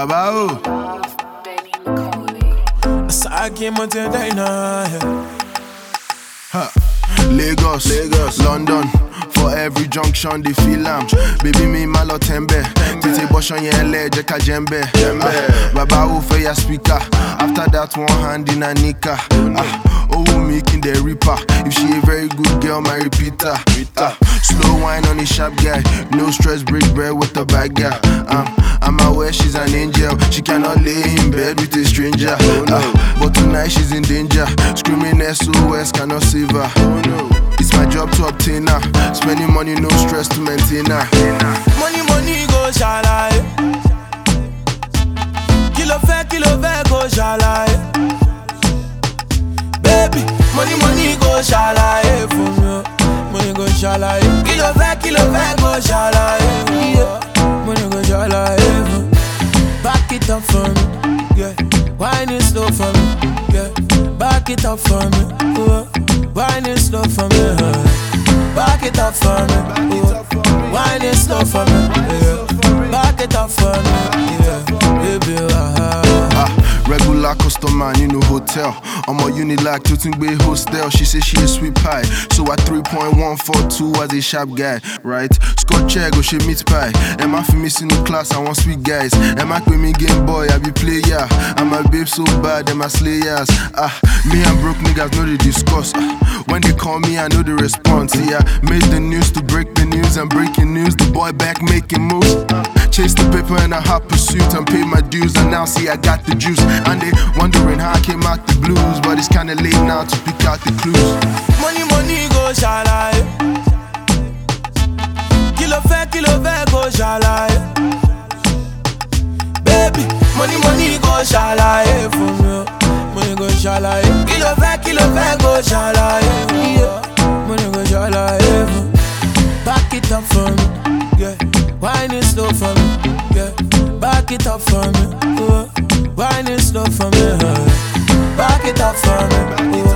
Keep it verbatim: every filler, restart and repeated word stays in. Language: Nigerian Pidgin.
Baba oh. So I came out today now. Huh. Lagos, Lagos, London. For every junction they feel am. Baby me malo tembe. Titi boshon yen le jeka jembe. Ah, Baba who for your speaker. After that one hand in a nika. Ah, oh making the reaper. If she a very good girl, my repeater. Ah, slow wine on the sharp guy. No stress, break bread with the bad guy. Um, I'm aware she's an angel. She cannot lay in bed with a stranger. Ah, but tonight she's in danger. Screaming S O S cannot save her. It's my job to obtain her. Spending money, no stress to maintain her. Money, money, go shalai. Kilo fe, kilo fe, go shalai. Baby, money, money, go shalai for me. Money, go shalai. Kilo fe, kilo fe, go shalai. Yeah. Money, go shalai for me. Back it up for me. Yeah. Wine is slow for me. Yeah. Back it up for me. Yeah. Wine is slow for me. Yeah. Back it up for me. Yeah. Wine is slow for me. Yeah. Back it up for me. Yeah. Baby, uh-huh. Ah, regular customer, you know hotel. I'm a Unilag to Tingbe hostel. She say she a sweet pie. So at three point one four two as a sharp guy, right? Scotch egg or she meat pie. Am I for missing the class? I want sweet guys. Am I with me game boy? I be player. I'm my babe so bad, them my slayers. Ah, me and broke niggas know they discuss. Ah, when they call me, I know the response. Yeah, made the news to break the news and breaking news. The boy back making moves. Chase the paper in a hot pursuit and pay my dues. And now see I got the juice. And they wondering how I came out the blues, but it's kinda late now to pick out the clues. Money, money, go shalai. Kilo fe, kilo fe, go shalai. Baby, money, money, go shalai for me. Money, go shalai. Kilo fe, kilo fe, go shalai. Yeah. Money, go shalai for me. Back it up for me. Yeah. Wine is slow for me. Yeah. Back it up for me. Yeah. Wine is slow for me. Yeah. Back it up for me. Yeah.